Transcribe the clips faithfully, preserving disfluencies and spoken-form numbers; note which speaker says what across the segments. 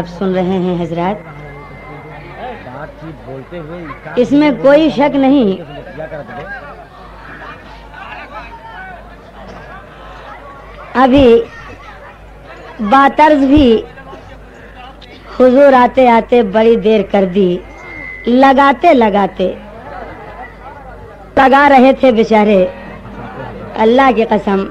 Speaker 1: आप सुन रहे हैं हजरत, इसमें कोई शक नहीं। अभी बातर्ज भी हुजूर आते आते बड़ी देर कर दी। लगाते लगाते लगा रहे थे बेचारे, अल्लाह की कसम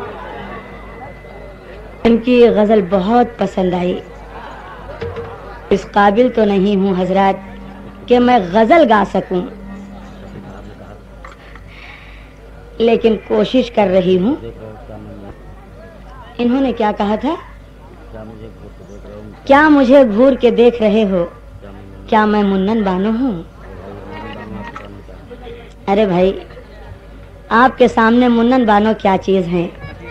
Speaker 1: इनकी गजल बहुत पसंद आई। इस काबिल तो नहीं हूँ हजरत कि मैं गजल गा सकूं, लेकिन कोशिश कर रही हूँ। इन्होंने क्या कहा था? क्या मुझे घूर के देख रहे हो? क्या मैं मुन्नन बानो हूँ? अरे भाई, आपके सामने मुन्नन बानो क्या चीज है?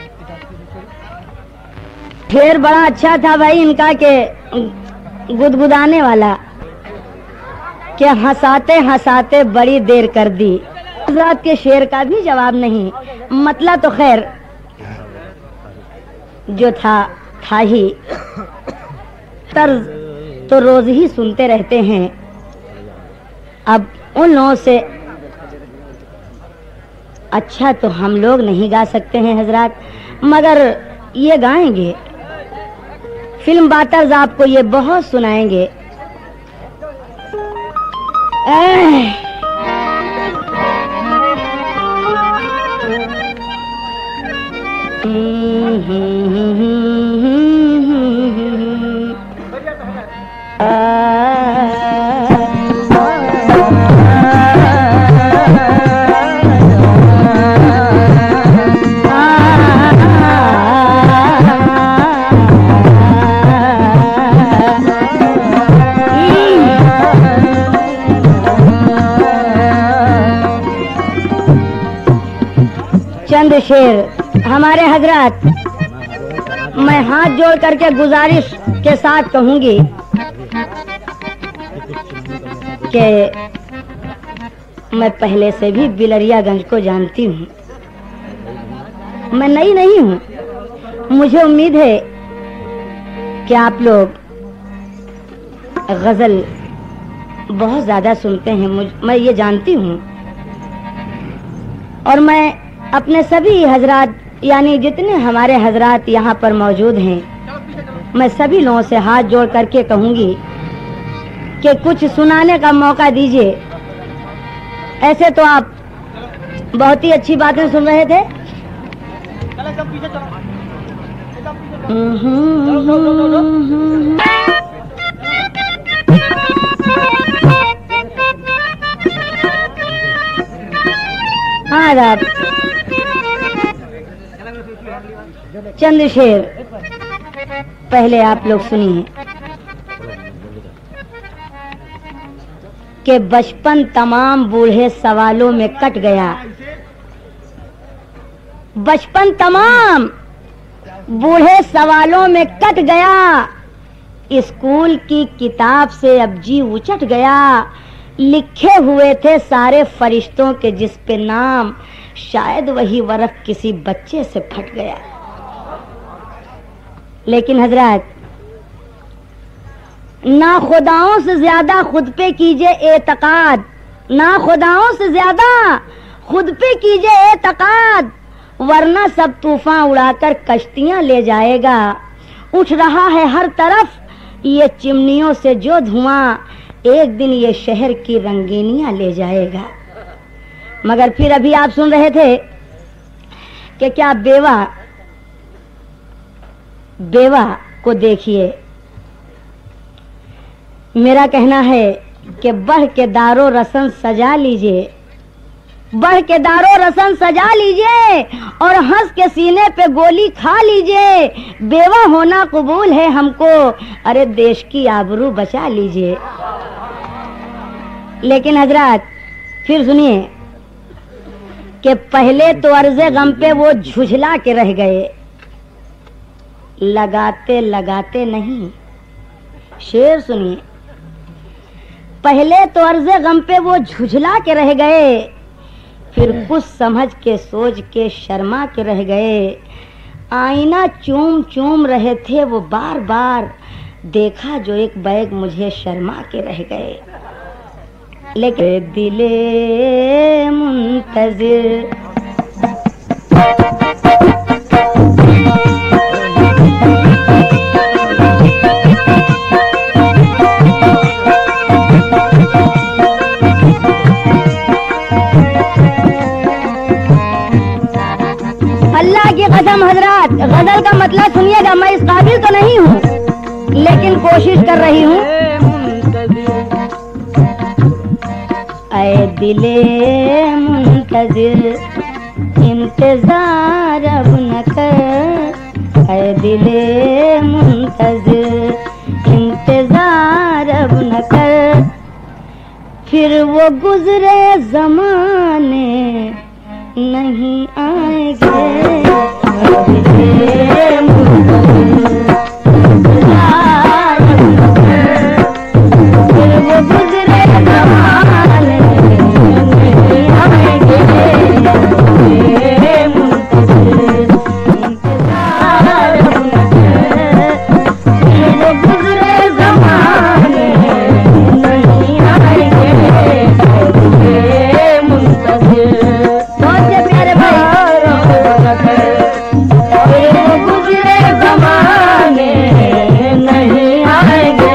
Speaker 1: शेर बड़ा अच्छा था भाई इनका के गुदगुदाने वाला, कि हंसाते हंसाते बड़ी देर कर दी। हजरत के शेर का भी जवाब नहीं, मतलब तो खैर जो था था ही। तर्ज तो रोज ही सुनते रहते हैं। अब उन लोगों से अच्छा तो हम लोग नहीं गा सकते हैं हजरत, मगर ये गाएंगे। फिल्म बातर्ज आपको ये बहुत सुनाएंगे। चंद शेर हमारे हजरत, मैं हाथ जोड़ करके गुजारिश के साथ कहूंगी कि मैं पहले से भी बिलरियागंज को जानती हूँ। मैं नई नहीं हूँ। मुझे उम्मीद है कि आप लोग गजल बहुत ज्यादा सुनते हैं, मुझ मैं ये जानती हूँ। और मैं अपने सभी हजरात, यानी जितने हमारे हजरात यहाँ पर मौजूद हैं, मैं सभी लोगों से हाथ जोड़ करके कहूंगी कि कुछ सुनाने का मौका दीजिए। ऐसे तो आप बहुत ही अच्छी बातें सुन रहे थे। हाँ रात चंद शेर पहले आप लोग सुनिए कि बचपन तमाम बूढ़े सवालों में कट गया। बचपन तमाम बूढ़े सवालों में कट गया। स्कूल की किताब से अब जी उचट गया। लिखे हुए थे सारे फरिश्तों के जिस पे नाम, शायद वही वर्क किसी बच्चे से फट गया। लेकिन हजरत, ना खुदाओं से ज्यादा खुद पे कीजिए एतकाद, ना खुदाओं से ज्यादा खुद पे कीजिए एतकाद, वरना सब तूफान उड़ाकर कश्तियां ले जाएगा। उठ रहा है हर तरफ ये चिमनियों से जो धुआं, एक दिन ये शहर की रंगीनियां ले जाएगा। मगर फिर अभी आप सुन रहे थे कि क्या बेवा बेवा को देखिए। मेरा कहना है कि बढ़ के दारो रसन सजा लीजिए, बढ़ के दारो रसन सजा लीजिए और हंस के सीने पे गोली खा लीजिए। बेवा होना कबूल है हमको, अरे देश की आबरू बचा लीजिए। लेकिन हजरत फिर सुनिए कि पहले तो अर्ज़े गम पे वो झुझला के रह गए, लगाते लगाते नहीं। शेर सुनिए, पहले तो अर्ज़े गम पे वो झुझला के रह गए, फिर कुछ समझ के सोच के शर्मा के रह गए। आईना चूम चूम रहे थे वो बार बार, देखा जो एक बैग मुझे शर्मा के रह गए, लेकिन दिले मुंतजिर अल्लाह की कसम हजरात, गजल का मतलब सुनिएगा। मैं इस काबिल तो नहीं हूँ, लेकिन कोशिश कर रही हूँ। ऐ दिले मुंतजिर इंतजार अब न कर, ऐ दिले मुंतजिर इंतजार अब न कर, फिर वो गुजरे जमाने नहीं आएंगे। दिले मुंतजिर इंतजार अब न कर, फिर वो गुजरे जमाने नहीं आएंगे। दिले मुंतजिर इंतजार अब न कर, फिर वो गुजरे जमाने नहीं आएंगे। दिले मुंतजिर प्यारे भाई, फिर वो गुजरे जमाने नहीं आएंगे।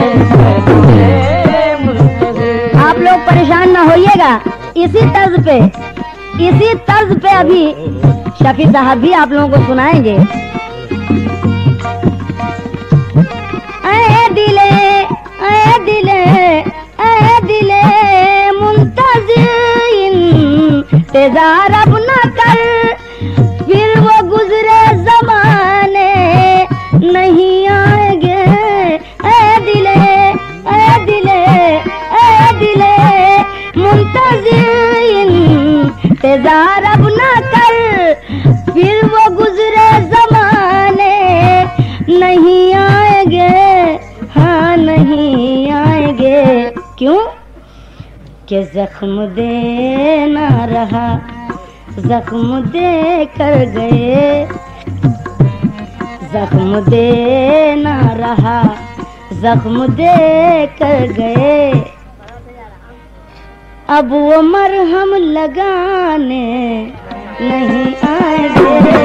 Speaker 1: आप लोग परेशान ना होइएगा, इसी तर्ज पे इसी तर्ज पे अभी शफी साहब भी आप लोगों को सुनाएंगे। ऐ दिले ऐ दिले ऐ दिले मुंतजिर इंतजार अब न कर, फिर वो गुजरे जमाने नहीं आएंगे। ऐ दिले ऐ दिले ऐ दिले मुंतजिर इंतजार अब न कर, फिर वो गुजरे जमाने नहीं आएंगे। हाँ नहीं आएंगे। क्यों? कि जख्म देना रहा, जख्म दे कर गए, जख्म देना रहा, जख्म दे कर गए। अब वो मरहम लगाने नहीं आएंगे।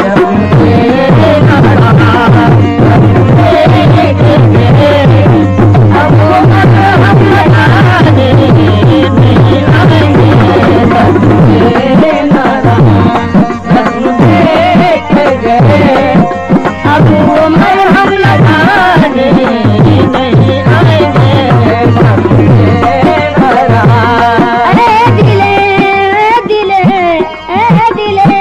Speaker 1: अब वो मरहम लगाने नहीं आएंगे। अब वो मरहम लगाने नहीं आएंगे। अरे दिले दिले ए दिले,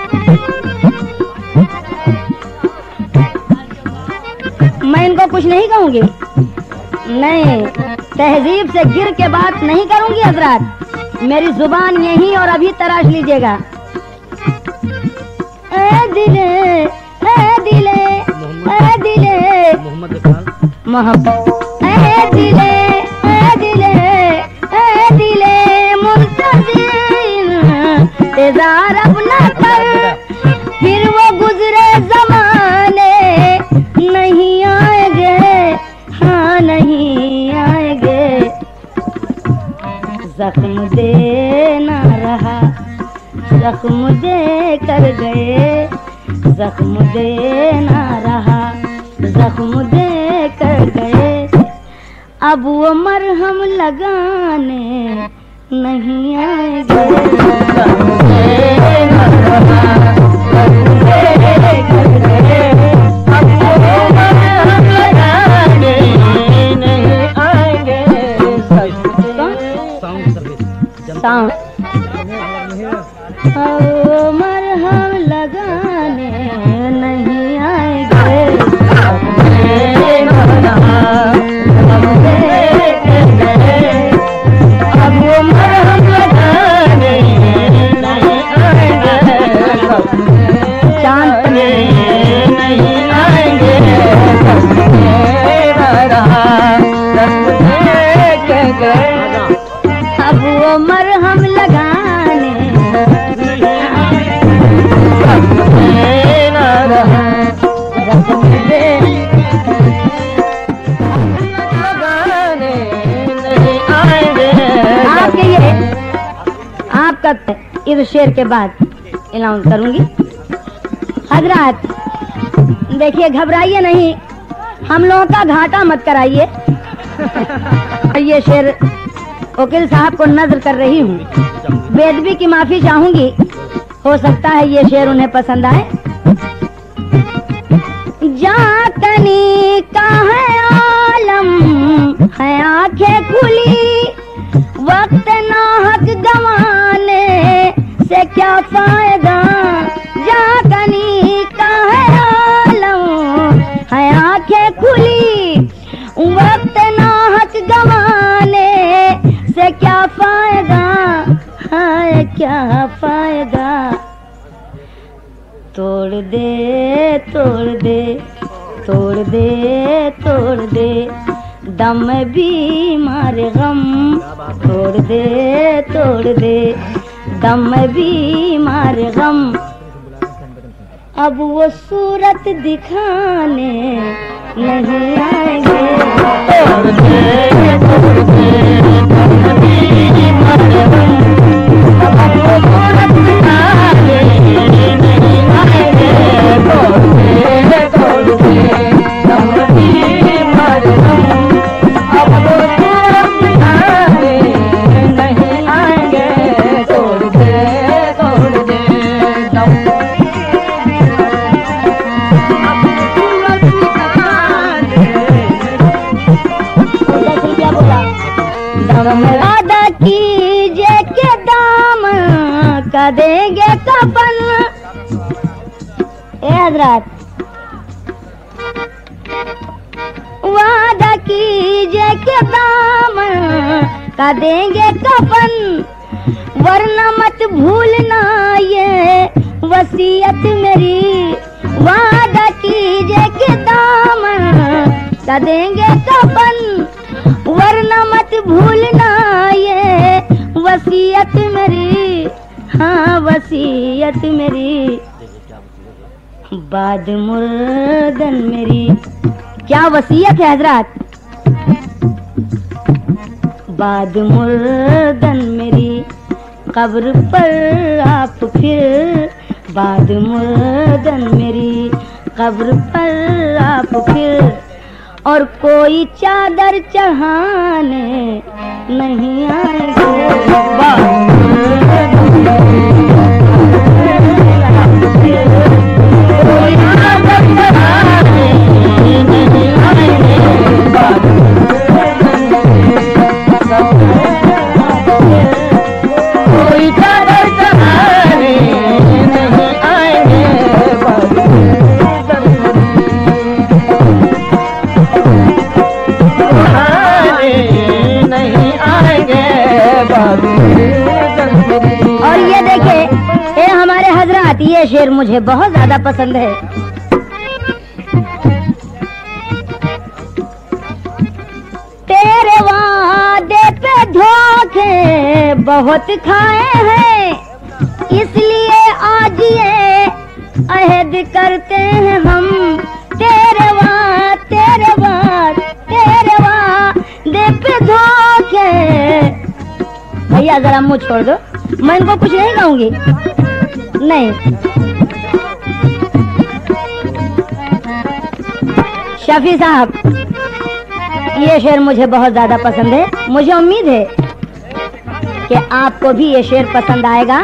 Speaker 1: मैं इनको कुछ नहीं कहूँगी, नहीं तहजीब से गिर के बात नहीं करूँगी हजरात। मेरी जुबान यही और अभी तराश लीजिएगा। ए दिले ए दिले ए दिले मोहब्बत, ए दिले ए दिले ए दिले मुंतजिर इंतजार अब न कर, फिर वो गुजरे जमाने नहीं आएंगे। हाँ नहीं आएंगे। जख्म देना रहा, जख्म दे कर गए, जख्म देना रहा, जख्म दे कर गए। अब वो मरहम लगाने नहीं आएंगे। अब मरहम लगाने नहीं आएंगे। अब वो मरहम लगाने नहीं आएंगे। चांद नहीं आएंगे। अब वो मरहम लगाने खूबसूरत है। इस शेर के बाद अनाउंस करूंगी। हजरात देखिए, घबराइए नहीं, हम लोगों का घाटा मत कराइए। ये शेर वकील साहब को नजर कर रही हूँ, बेदबी की माफी चाहूंगी, हो सकता है ये शेर उन्हें पसंद आए। जाकनी का है आलम है आंखें खुली, वक्त नाहक गंवाने से क्या फायदा। जाकनी का है आलम है आंखें खुली, वक्त नाहक गंवाने से क्या फायदा, है क्या फायदा। तोड़ दे तोड़ दे तोड़ दे तोड़ दे दम भी मारे गम, तोड़ दे तोड़ दे दम भी मारे गम। अब वो सूरत दिखाने नहीं आएंगे, तोड़ दे तोड़ दे दम भी मारे गम। अब वो सूरत दिखाने नहीं आएंगे, तोड़ दे तोड़ दे दम भी मारे गम। अब वो सूरत दिखाने नहीं आएंगे, तोड़ दे तोड़ दे दम। वादा कीजिए के दाम का देंगे कफन। ए हजरात, वादा कीजिए के दाम का देंगे कफन, वरना मत भूलना ये वसीयत मेरी। वादा कीजिए के दाम का देंगे कफन, वरना मत भूलना ये वसीयत मेरी। हाँ वसीयत मेरी, बाद मुर्दन मेरी। क्या वसीयत है हजरात? बाद मुर्दन मेरी कब्र पर आप फिर, बाद मुर्दन मेरी कब्र पर आप फिर, और कोई चादर चढ़ाने नहीं आएंगे। कोई चादर चढ़ाने नहीं आएंगे, कोई चादर चढ़ाने नहीं आएंगे। और ये देखे, ये हमारे हजरात, ये शेर मुझे बहुत ज्यादा पसंद है। तेरे वादे पे धोखे बहुत खाए हैं, इसलिए आज ये अहद करते हैं हम। तेरे वाद तेरे वाद तेरे वादे पे धोखे। भैया जरा मुंह छोड़ दो, मैं इनको कुछ नहीं कहूंगी। नहीं, शफी साहब, ये शेर मुझे बहुत ज्यादा पसंद है। मुझे उम्मीद है कि आपको भी ये शेर पसंद आएगा।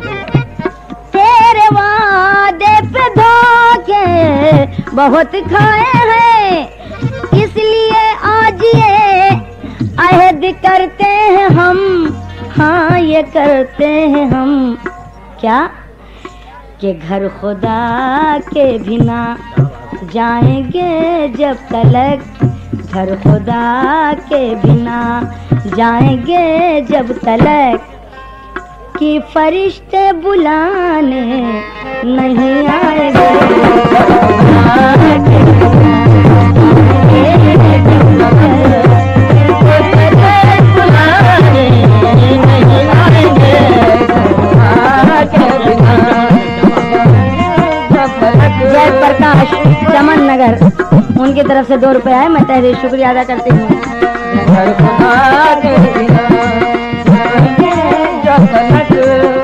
Speaker 1: तेरे वादे पे धोखे बहुत खाए हैं, इसलिए आज ये अहद करते हैं हम। हाँ ये करते हैं हम। क्या कि घर खुदा के बिना जाएंगे जब तलक, घर खुदा के बिना जाएंगे जब तलक, कि फरिश्ते बुलाने नहीं आएंगे। जय प्रकाश चमन नगर, उनकी तरफ से दो रुपए आए, मैं तहरीर शुक्रिया अदा करती हूँ।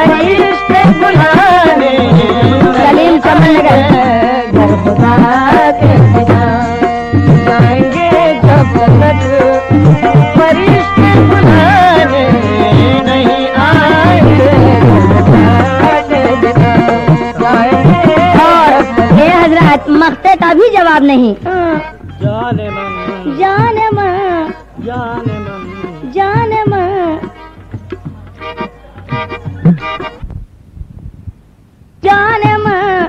Speaker 2: फरिश्ते बुलाने
Speaker 1: सलीम चमन नगर
Speaker 2: घर खुदा के बिना जाएंगे जब तक फरिश्ते बुलाने नहीं आएंगे खुदा के बिना जाएंगे।
Speaker 1: और ये हजरत मख्ते का भी जवाब नहीं।
Speaker 2: जाने मन
Speaker 1: जाने मन
Speaker 2: जाने मन
Speaker 1: जाने मन जाने मन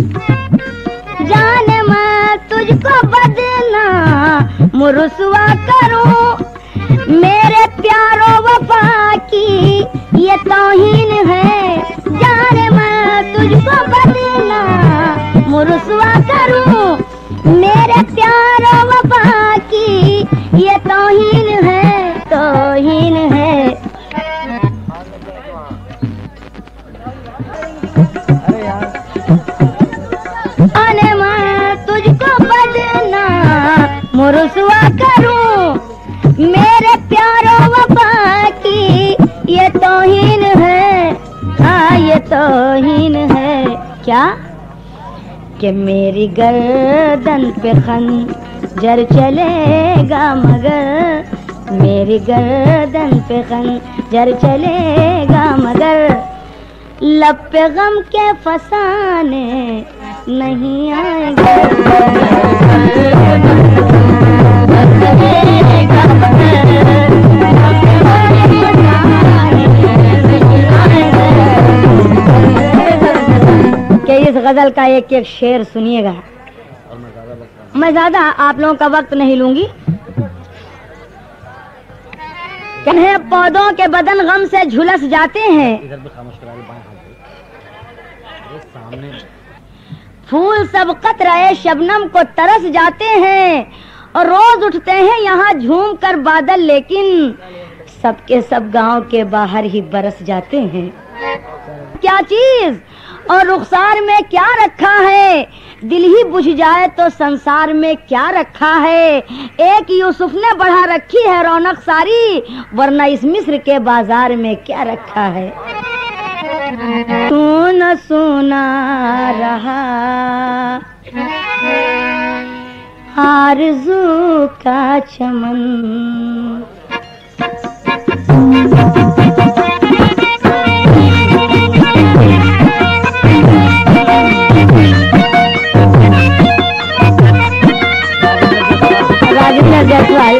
Speaker 1: जाने मन तुझको बदना मुरुसवा करूं मेरे प्यारो वफा की ये तौहीन है। जाने मन तुझको बदना मुरुसवा करूं मेरे प्यारो वफा की ये तौहीन है तौहीन है। आने मैं तुझको बदना मुरुसवा करूं मेरे प्यारो वफा की ये तौहीन है। हाँ ये तौहीन है। क्या कि मेरी गर्दन पे खंजर चलेगा मगर मेरी गर्दन पे खंजर चलेगा मगर लब पे गम के फसाने नहीं आएगा। कि इस गजल का एक एक शेर सुनिएगा। मैं ज्यादा आप लोगों का वक्त नहीं लूंगी। कन्हे पौधों के बदन गम से झुलस जाते हैं, फूल सब कतराए शबनम को तरस जाते हैं और रोज उठते हैं यहाँ झूम कर बादल, लेकिन सबके सब गांव के बाहर ही बरस जाते हैं। क्या चीज और रुखसार में क्या रखा है, दिल ही बुझ जाए तो संसार में क्या रखा है। एक यूसुफ ने बढ़ा रखी है रौनक सारी, वरना इस मिस्र के बाजार में क्या रखा है। सुना सुना रहा आरज़ू का चमन, राजेंद्र जायसवाल।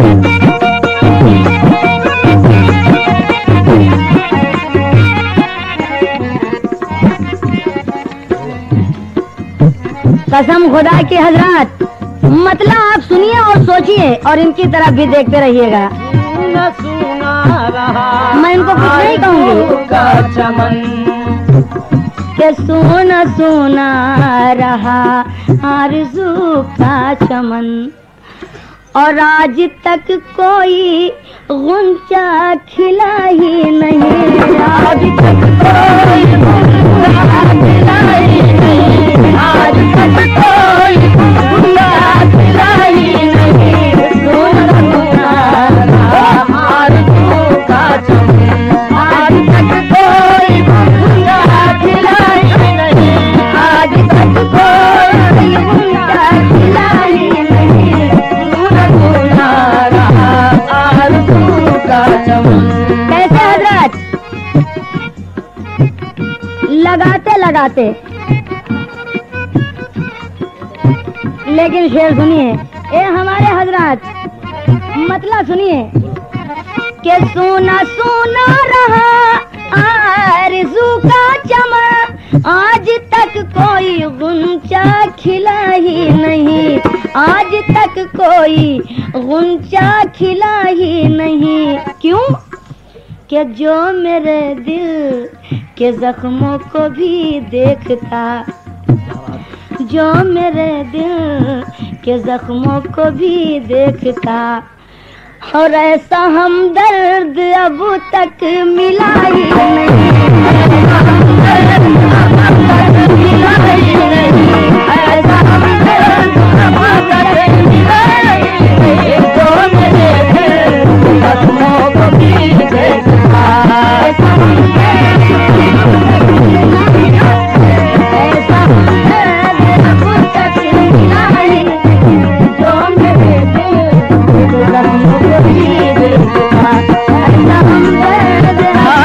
Speaker 1: कसम खुदा की हजरत, मतलब आप सुनिए और सोचिए और इनकी तरफ भी देखते रहिएगा।
Speaker 2: न सुना रहा
Speaker 1: मैं इनको कुछ नहीं कहूँगी
Speaker 2: का चमन,
Speaker 1: के सुना सुना रहा आरज़ू का चमन, और आज तक कोई गुंचा खिला ही नहीं। आज तक कोई गुंचा खिला ही नहीं, आज तक कोई गुंचा खिला ही नहीं। सुना सुना रहा आरज़ू का चमन, आज तक कोई गुंचा खिला ही नहीं, आज तक कोई गुंचा खिला ही नहीं। कैसे हजरत लगाते लगाते, लेकिन शेर सुनिए ए हमारे हजरत, मतलब सुनिए कि सुना सुना रहा आरज़ू का चमन, आज तक कोई गुंचा खिला ही नहीं, आज तक कोई गुंचा खिला ही नहीं। क्यों कि जो मेरे दिल के जख्मों को भी देखता, जो मेरे दिल के जख्मों को भी देखता, और ऐसा हमदर्द अब तक मिला ही नहीं, मिला ही नहीं, ऐसा हमदर्द अब तक मिला ही नहीं। जो मेरे दिल के जख्मों को भी देखता, ऐसा हमदर्द जख्मों को भी देखता, ऐसा हमदर्द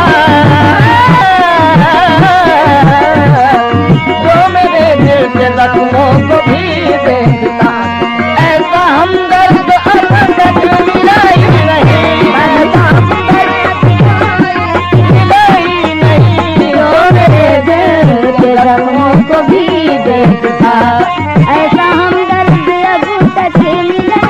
Speaker 2: जो मेरे दिल के जख्मों को भी देखता, ऐसा हमदर्द अब तक मिला ही नहीं, ऐसा हमदर्द मिला ही नहीं,
Speaker 1: जो मेरे दिल के जख्मों को भी देखता, ऐसा हमदर्द अब तक मिला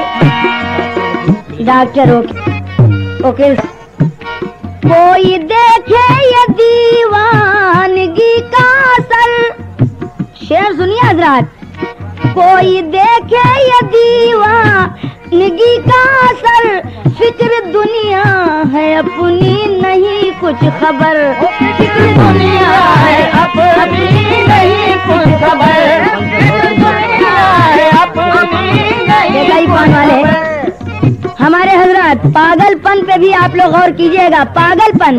Speaker 1: ही। डॉक्टर ओके ओके कोई देखे ये दीवानगी का असर, शेर सुनिए हजरात, कोई देखे ये दीवानगी का असर, फिक्र दुनिया है अपनी नहीं कुछ खबर, फिक्र दुनिया है अपनी नहीं कुछ खबर, फिक्र दुनिया है अपनी नहीं कुछ खबर। हमारे हजरात पागलपन पे भी आप लोग गौर कीजिएगा, पागलपन।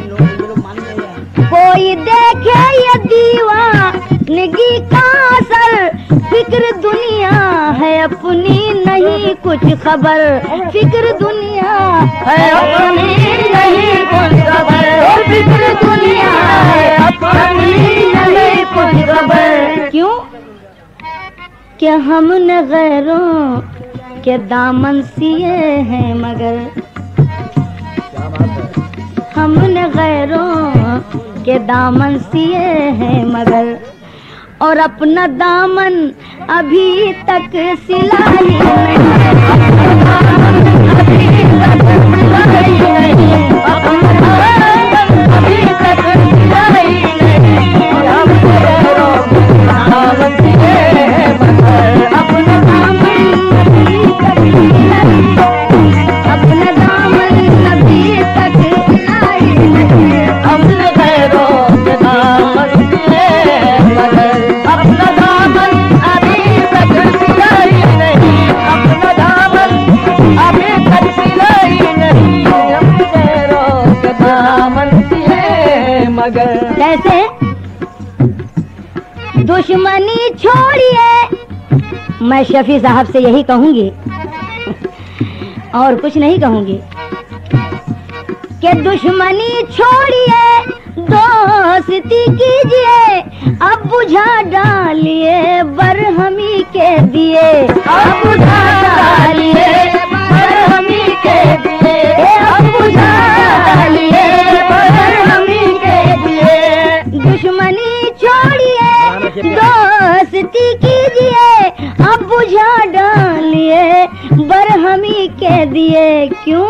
Speaker 1: कोई देखे ये दीवानगी का असर, फिक्र दुनिया है अपनी नहीं कुछ खबर, फिक्र दुनिया है अपनी नहीं कुछ खबर, फिक्र दुनिया है अपनी नहीं कुछ खबर। क्यों? कि हमने गैरों के दामन सिए हैं मगर, हमने गैरों के दामन सिए हैं मगर, और अपना दामन अभी तक सिला ही नहीं, अपना दामन अभी तक सिला ही नहीं, अपना दामन अभी तक सिला ही नहीं, हम गैरों के दामन सिए हैं मगर, अपना दामन अभी तक सिला ही नहीं, अपना दामन अभी तक सिला ही नहीं,
Speaker 2: हमने गैरों के दामन सिए मगर, अपना दामन अभी तक सिला ही नहीं, अपना दामन अभी तक सिला ही नहीं, हम गैरों के दामन सिए मगर।
Speaker 1: कैसे? दुश्मनी छोड़िए, मैं शफी साहब से यही कहूंगी और कुछ नहीं कहूंगी, कि दुश्मनी छोड़िए दोस्ती कीजिए, अब बुझा डालिए बरहमी के दिए, अब बुझा डालिए बरहमी के दिए, अब बुझा डालिए बरहमी के दिए। दुश्मनी छोड़िए दोस्ती कीजिए, अब बुझा डालिए बरहमी के दिए। क्यों?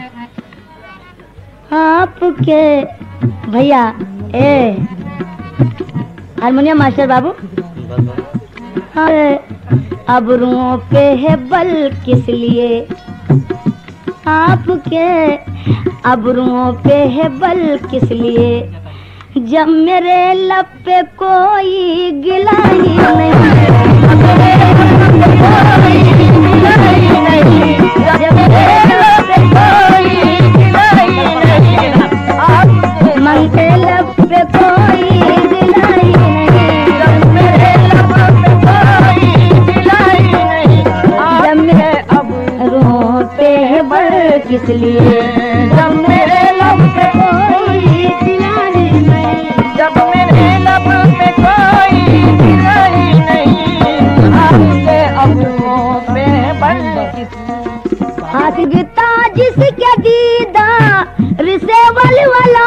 Speaker 1: आपके भैया ए हारमोनियम मास्टर बाबू, अबरुओं पे है बल किस लिए, आपके अबरुओं पे है बल किस लिए, जब मेरे लब पे कोई गिला ही नहीं, जब मेरे लब पे कोई गिला ही नहीं, जब मेरे लब पे कोई गिला ही नहीं, मन के लब पे कोई गिला ही नहीं, जब मेरे लब पे कोई गिला ही नहीं, जब मेरे अबरुओं पे है बल किस लिए, जब मेरे लब पे कोई गिला ही नहीं,
Speaker 2: जब मेरे लब पे कोई गिला ही नहीं, आपके अबरुओं पे बल किस।
Speaker 1: हाथगता जिसके दीदार से वलवला,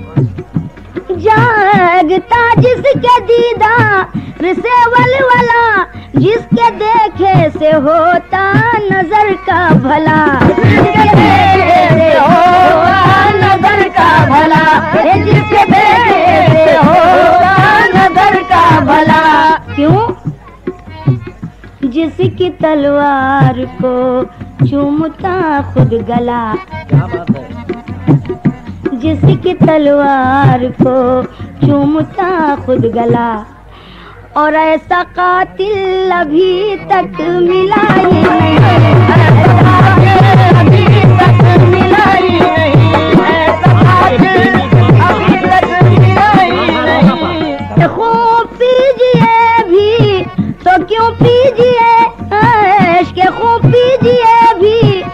Speaker 1: जागता जिसके दीदार से वलवला, जिसके देखे से होता नजर का भला, जिसके देखे से होता नजर का भला, जिसके देखे से होता नजर का भला। क्यों? जिसकी तलवार को चूमता खुद गला,
Speaker 2: क्या बात है,
Speaker 1: जिसकी तलवार को चूमता खुद गला, और ऐसा कातिल अभी तक मिला ही नहीं, ऐसा कातिल अभी तक मिला ही नहीं, ऐसा कातिल अभी तक मिला ही नहीं। खूब पीजिए भी तो क्यों पीजिए, इश्क खूब पीजिए भी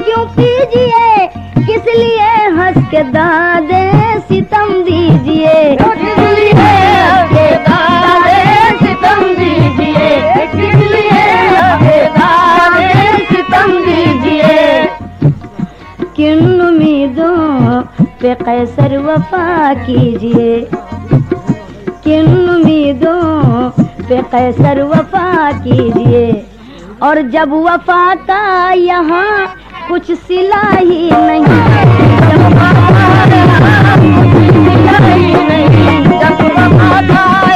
Speaker 1: क्यों पीजिए, किस लिए हंस के दादे सितम दीजिए,
Speaker 2: किस लिए हंस के दादे सितम दीजिए, किस लिए हंस के दादे सितम दीजिए।
Speaker 1: किन उम्मीदों पे कैसर वफा कीजिए, किन उम्मीदों पे कैसर वफा कीजिए। और जब वफा का यहाँ कुछ सिला ही नहीं, जब वफा का यहाँ कुछ सिला ही नहीं, जब वफा का